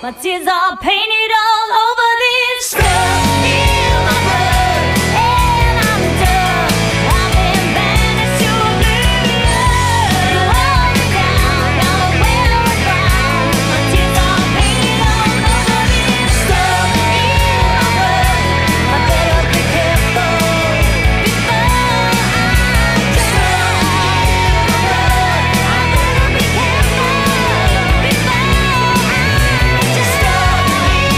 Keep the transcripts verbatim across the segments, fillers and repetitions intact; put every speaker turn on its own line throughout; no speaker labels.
My tears are painted all over this stuff in my blood, and I'm done. I've been banished to oblivion. You hold me down, now I'm well around. My tears are painted all over this stuff in my blood. I better be careful before I drown. I better be careful before I just stop.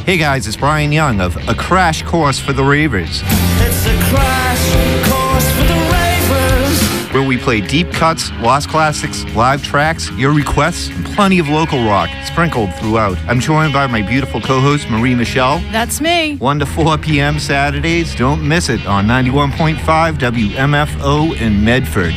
Hey guys, it's Brian Young of A Crash Course for the Ravers.
It's a crash course for the Ravers.
Where we play deep cuts, lost classics, live tracks, your requests, and plenty of local rock sprinkled throughout. I'm joined by my beautiful co-host, Marie Michelle.
That's me.
one to four p.m. Saturdays. Don't miss it on ninety-one point five W M F O in Medford.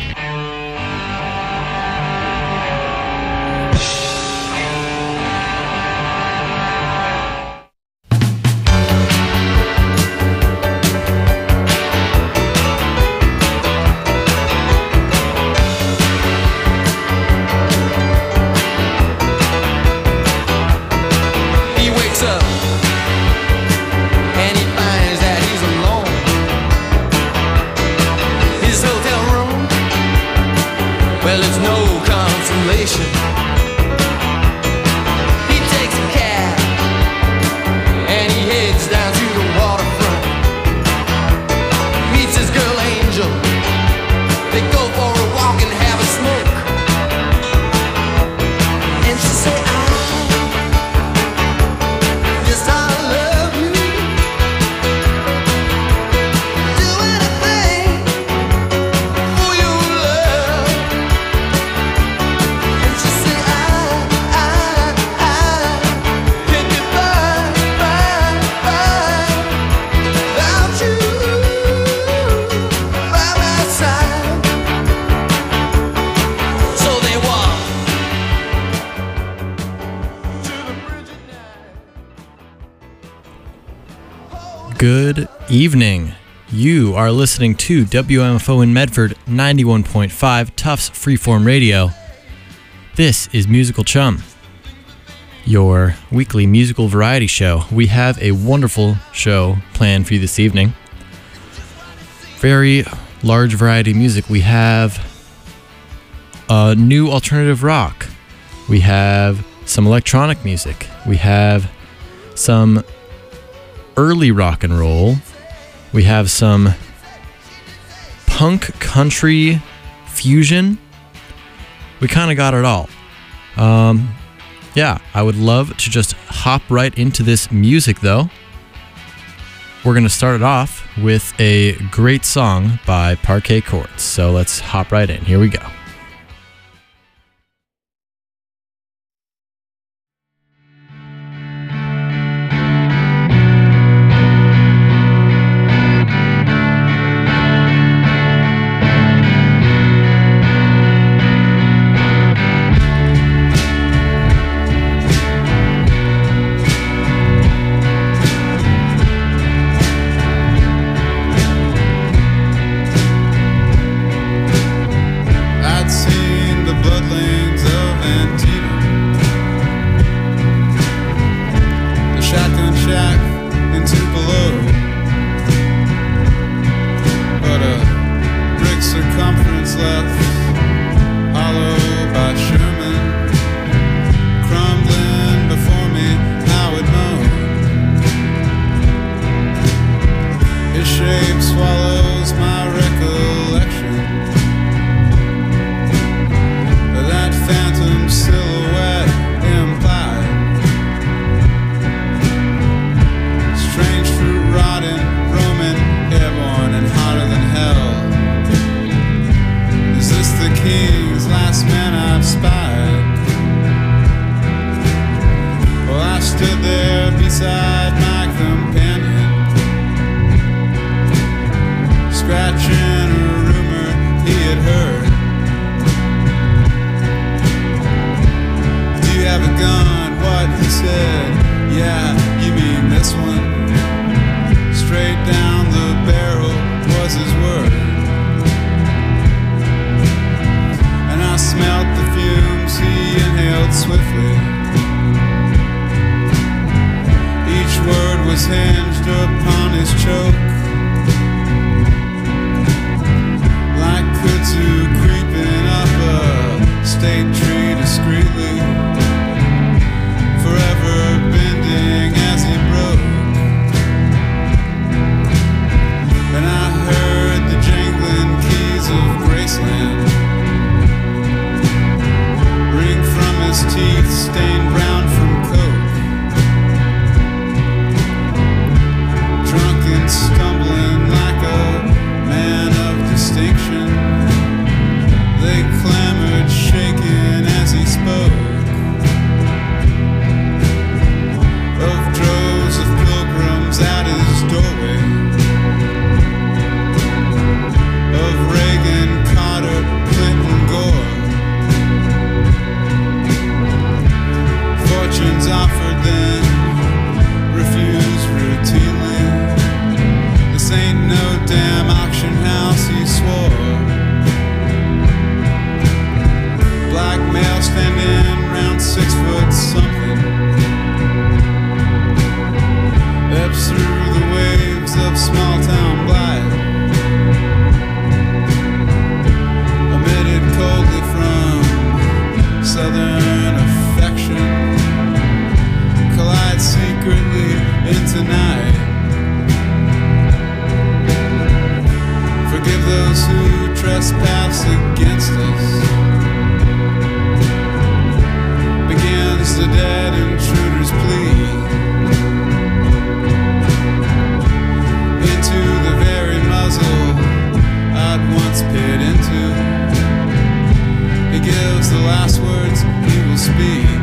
Good evening. You are listening to W M F O in Medford, ninety-one point five Tufts Freeform Radio. This is Musical Chum, your weekly musical variety show. We have a wonderful show planned for you this evening. Very large variety of music. We have a new alternative rock. We have some electronic music. We have some early rock and roll. We have some punk country fusion. We kind of got it all. Um, yeah, I would love to just hop right into this music though. We're going to start it off with a great song by Parquet Courts. So let's hop right in. Here we go.
Hinged upon his choke.
those who trespass against us. Begins the dead intruder's plea into the very muzzle I'd once peered into. He gives the last words he will speak.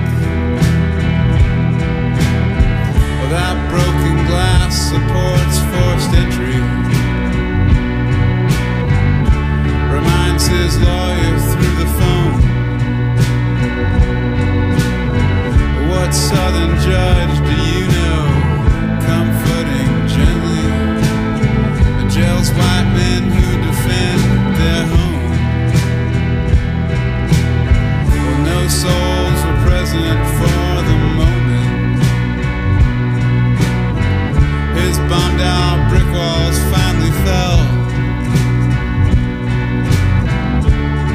Well, that broken glass supports forced entry. Reminds his lawyer through the phone. What southern judge do you know, comforting gently the jail's white men who defend their home? Well, no souls were present for the moment. His bombed out brick walls finally fell.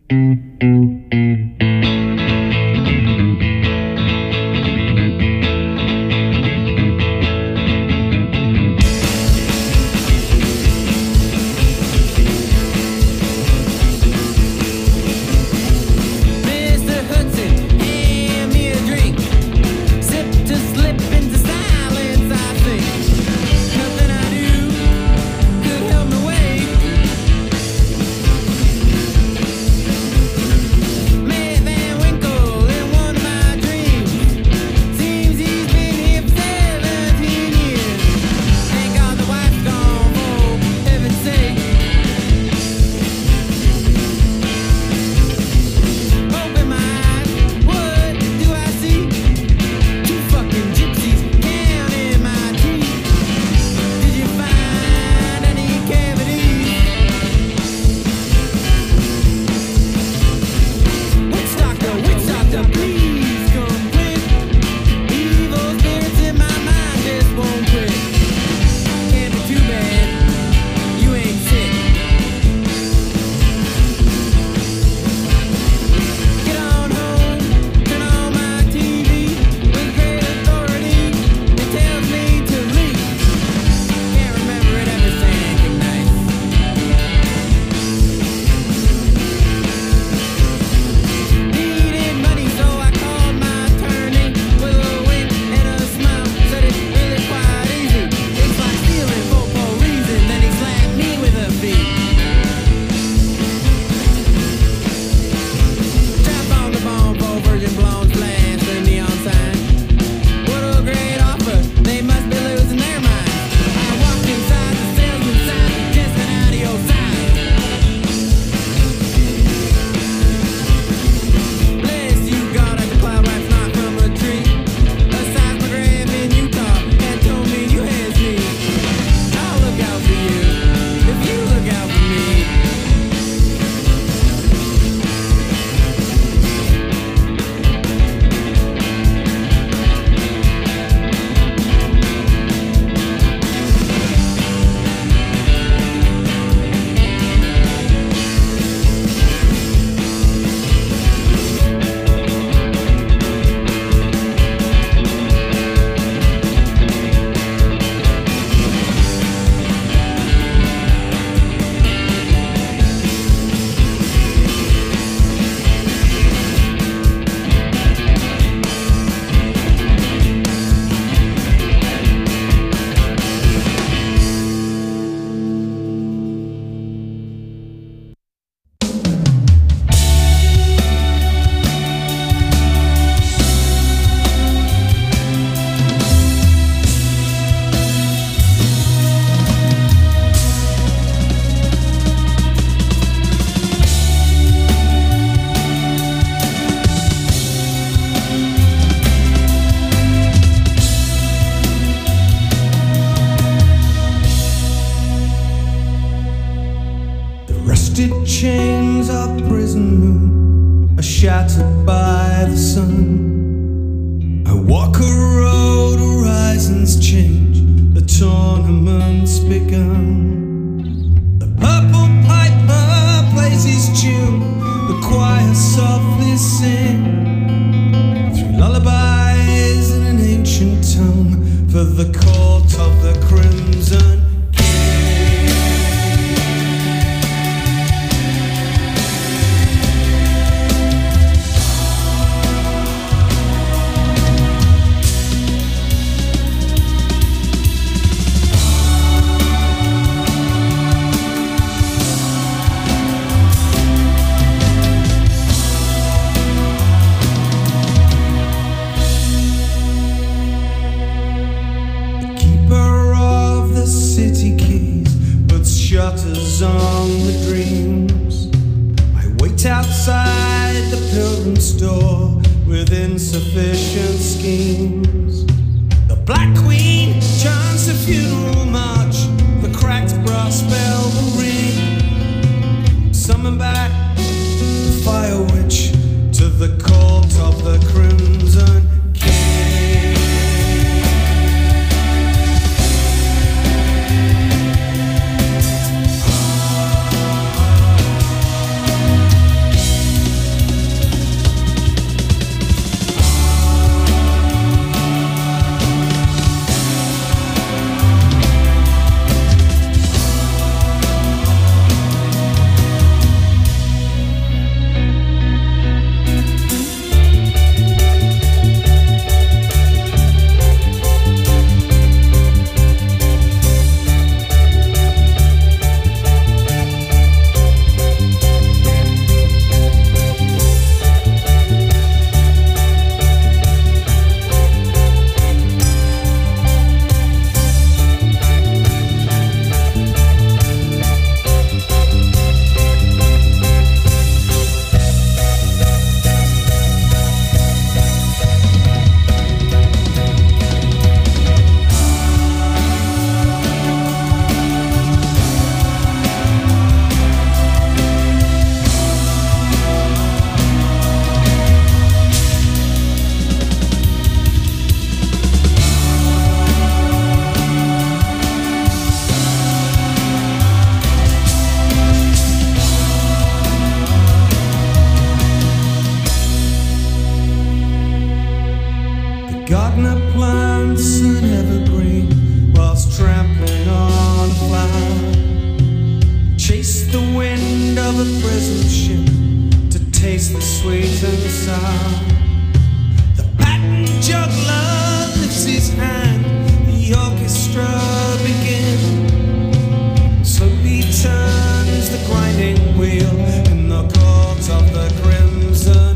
Mister Hudson, hand me a drink. Sip to slip into silence, I think. Nothing I do could help me wait. Mayor Van Winkle in one of my dreams. Seems he's been here for seventeen years. Thank God the wife's gone, for heaven's sake. Open my eyes, what do I see? Two fucking gypsies counting my teeth. Did you find any cavities? Witch doctor, witch doctor, please come quick. Evil spirits in my mind just won't quit. Can't be too bad, you ain't sick. Get on home, turn on my T V. With great authority, it tells me to leave. Can't remember it ever saying anything nice. Needed money, so I called my attorney with a wink and a smile. Said it's really quite easy. It's like stealing for no reason. Then he slapped me with a beat. Trap on the bomb for virgin blondes, blast the neon sign. What a great offer, they must be losing their mind. I walked inside the salesman's side, just an audio side. Bless you, God, I can cloud right not from a tree. A seismograph in Utah had told me you had me. I'll look out for you, if you look out for me. The rusted chains of prison moon are shattered by the sun. I walk a road, horizons change, the tournament's begun. The purple piper plays his tune, the choir softly sing. Through lullabies in an ancient tongue, for the court of the crimson shutters on the dreams. I wait outside the pilgrim's door with insufficient schemes. The Black Queen chants a funeral march, the cracked brass bell will ring. Summon back the fire witch to the court of the crimson king. Gardener plants an evergreen whilst trampling on a flower. Chase the wind of a prison ship to taste the sweet and sour. The patent juggler lifts his hand, the orchestra begins. Slowly turns the grinding wheel in the court of the Crimson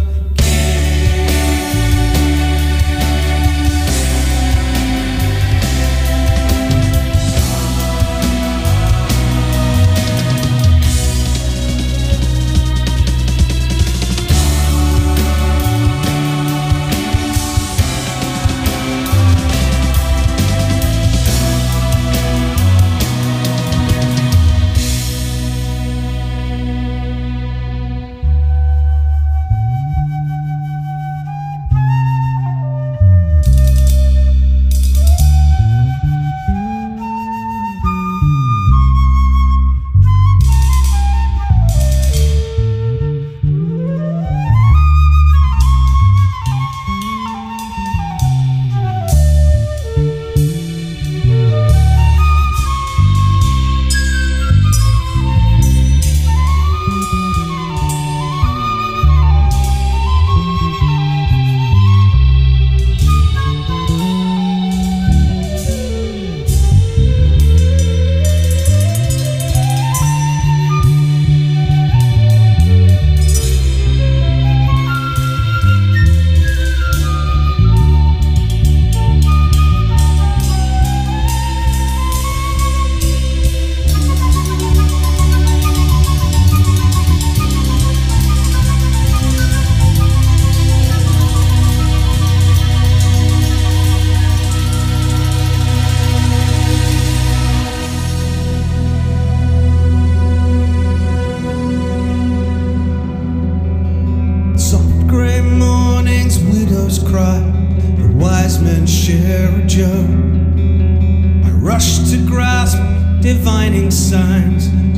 divining signs to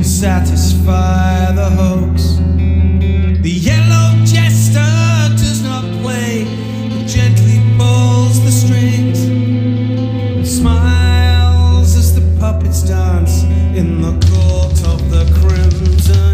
satisfy the hoax. The yellow jester does not play, but gently pulls the strings and smiles as the puppets dance in the court of the Crimson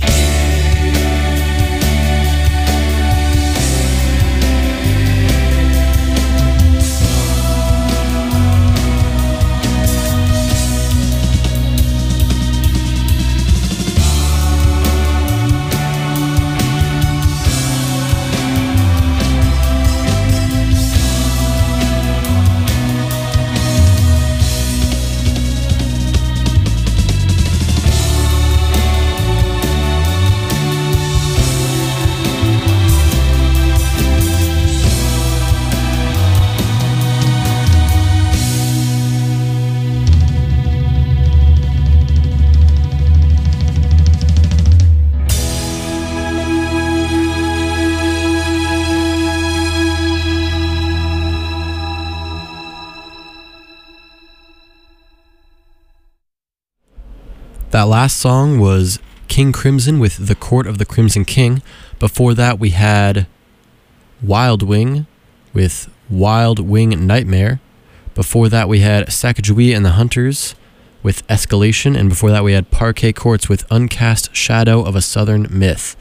That last song was King Crimson with The Court of the Crimson King. Before that, we had Wild Wing with Wild Wing Nightmare. Before that, we had Sacagawea and the Hunters with Escalation. And before that, we had Parquet Courts with Uncast Shadow of a Southern Myth.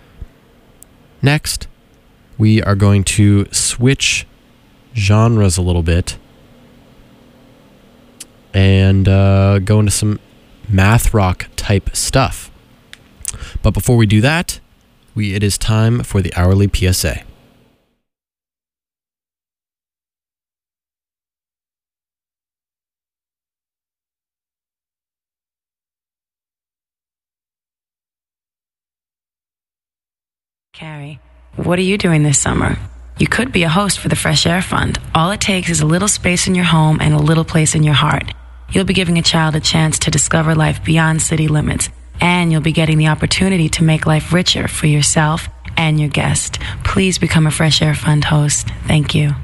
Next, we are going to switch genres a little bit and uh, go into some math rock type stuff. But before we do that, we it is time for the hourly P S A.
Carrie, what are you doing this summer? You could be a host for the Fresh Air Fund. All it takes is a little space in your home and a little place in your heart. You'll be giving a child a chance to discover life beyond city limits, and you'll be getting the opportunity to make life richer for yourself and your guest. Please become a Fresh Air Fund host. Thank you.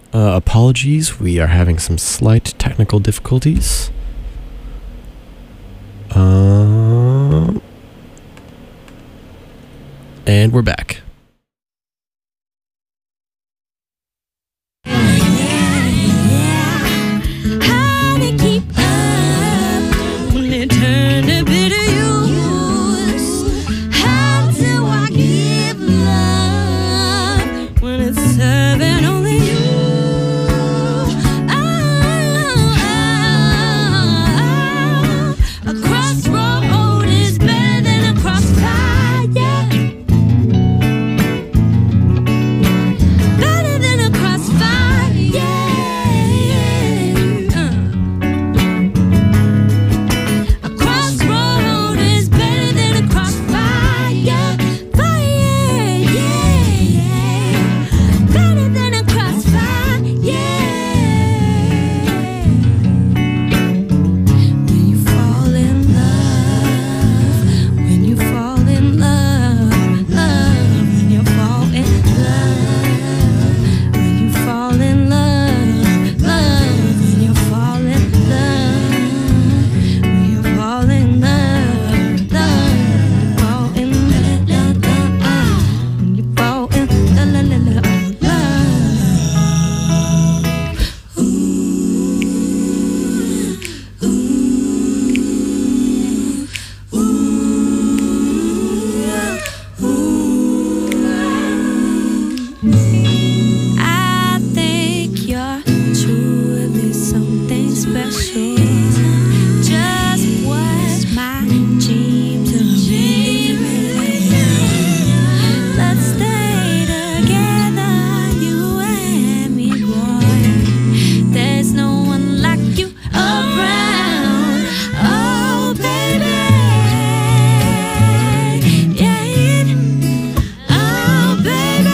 Uh, apologies, we are having some slight technical difficulties. Um, and we're back.
How to keep up when it turn to bitter use? How do I give love when it's serving only you? Oh, oh, oh. A crossroad is better than a crossfire. Better than a crossfire, yeah. Uh. A crossroad is better than a crossfire, fire, yeah. Better than a crossfire, yeah. When you fall in love, when you fall in love, love, when you fall in love, when you fall in love, love, when you fall in love, when you fall in love, love, fall in love, love, love, when you fall in love, love, love, love. I think you're truly something special. Just what my dreams are made. Let's stay together, you and me, boy. There's no one like you around. Oh, baby. Yeah. Oh, baby.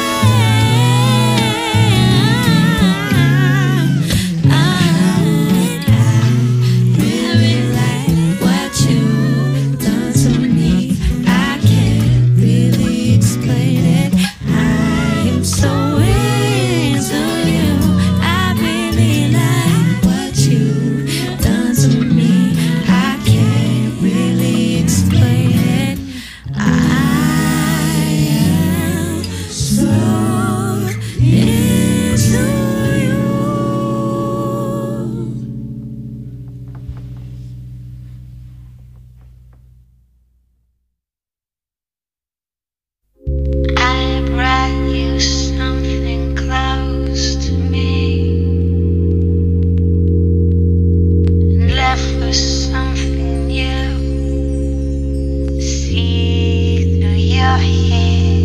I, I really like what you've done to me. I can't really explain it. I am so into you. I really like what you've done to me. I can't really explain it. I am so into you. I brought you something close to me and left with something new. See through your hair.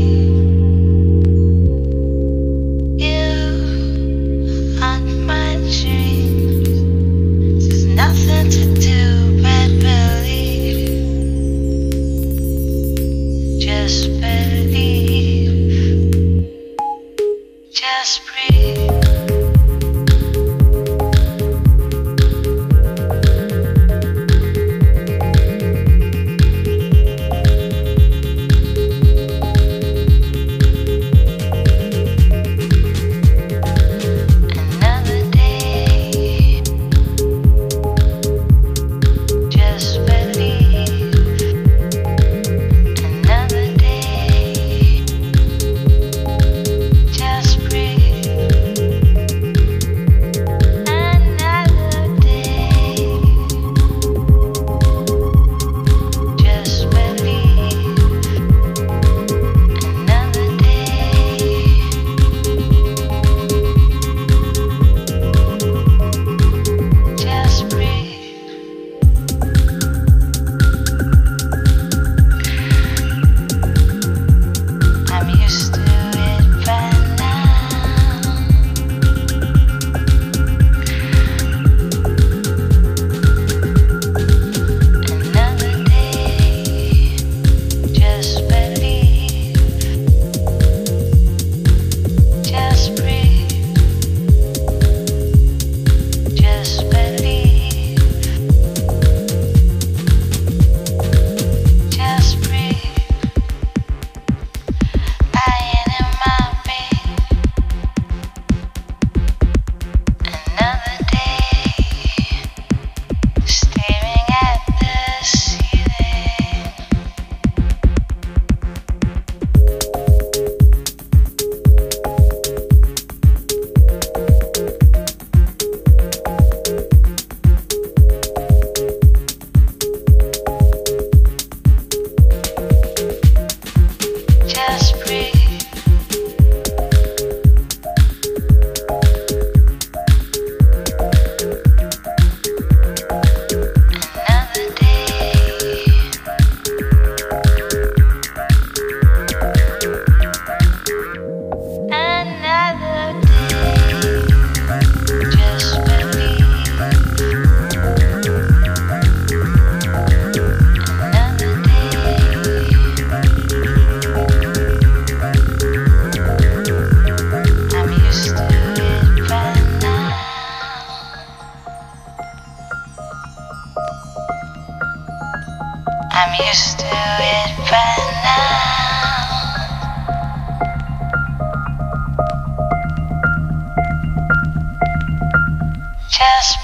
You haunt my dreams. There's nothing to do but believe. Just believe. Just breathe. Another day. Just believe. Another day. Just breathe.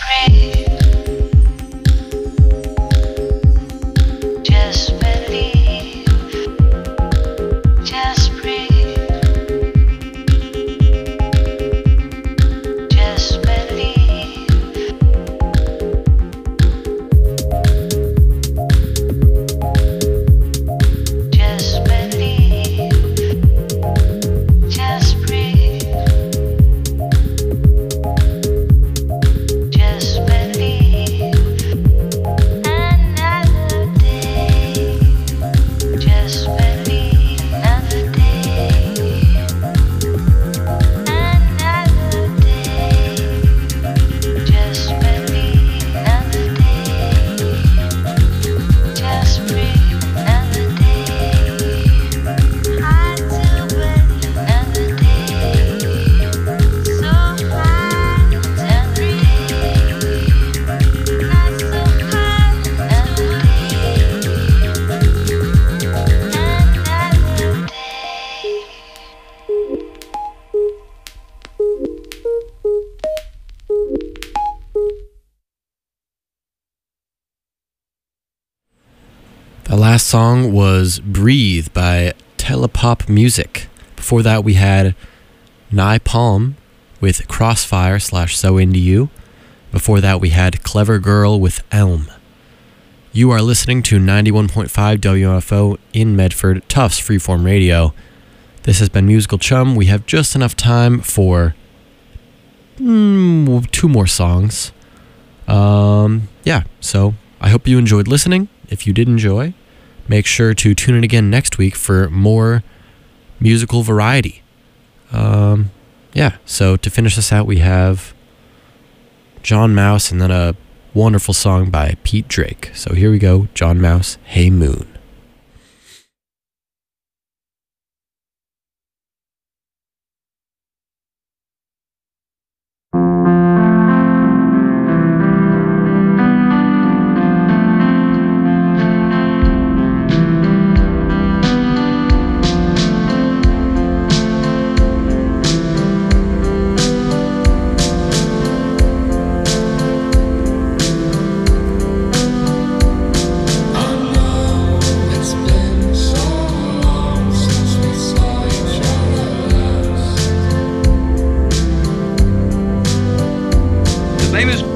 The last song was Breathe by Telepop Music. Before that, we had Nye Palm with Crossfire slash So Into You. Before that, we had Clever Girl with Elm. You are listening to ninety-one point five W N F O in Medford, Tufts Freeform Radio. This has been Musical Chum. We have just enough time for mm, two more songs. Um, yeah, so I hope you enjoyed listening. If you did enjoy, make sure to tune in again next week for more musical variety. Um, yeah, so to finish this out, we have John Mouse and then a wonderful song by Pete Drake. So here we go, John Mouse, Hey Moon.
His name is